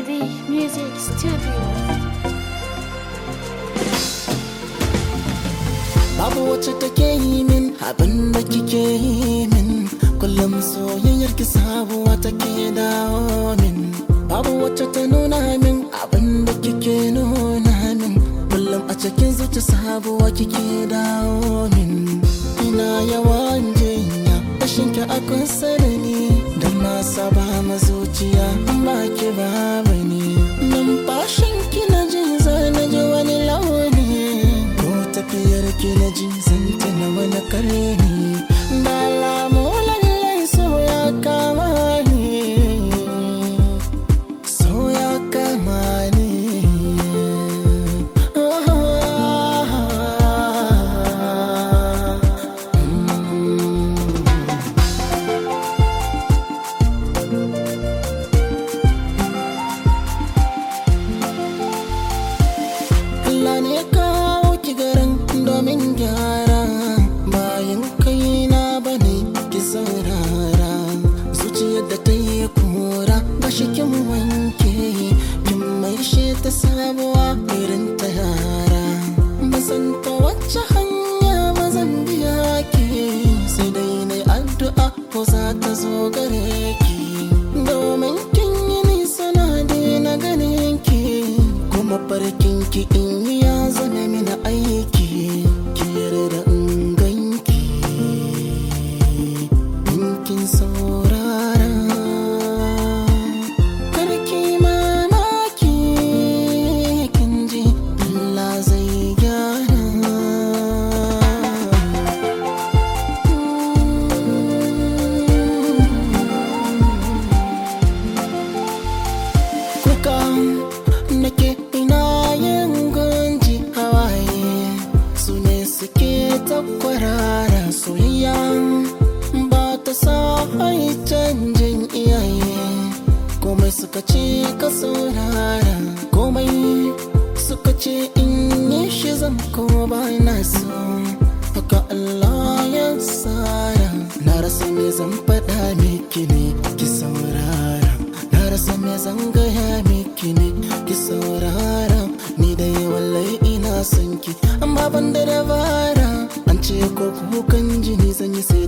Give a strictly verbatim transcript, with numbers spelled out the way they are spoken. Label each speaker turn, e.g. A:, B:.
A: Melody Music Studio.
B: Babu wacce take yi min abin da kike yi min, kullum soyayyar ki sabuwa take dawo min. Babu wacce ta nuna min abin da kike nuna min, kullum a cikin zuci sabuwa kike dawo min. Ina yawan jinya rashin ki a kusa da ni, don na saba ma zuciya ba ki babu ni. Numfashin ki na ji zai na ji wani launi, ko tafiyar ki na ji zan tuna wani karni. Da alamu lallai so ya kama ni, so ya kama ni. Allah ne kawo ki garin domin gyara, bayan kaina bane ki saurara. Zuciyar da ta yi kura gashi kin wanke, kin maishe ta sabuwa irin ta yara. Ban san ta wacce hanya ba zan biya ki, sai dai na addu'a ko za ta zo gare ki. Domin kin yi nisa na daina ganin ki, kuma farkin ki in yi ya zame mini aiki. Ki yarda in ganki in kin saurara, karki mamaki kin ji Allah zai gyara. Kuka nake ina yin gunji, hawaye su ne suke ta kwarara. Soyayya ba ta sa ai canjin iyaye, komai suka ce ka saurara, komai suka ce in yi shi zan kuma ba na so. Haka Allah ya tsara, na rasa me zan faɗa miki ne ki saurara, na rasa me zan gaya miki ne ki saurara. Ni dai wallahi ina son ki amma ban da dabara, an ce ko kukan jini zan yi sai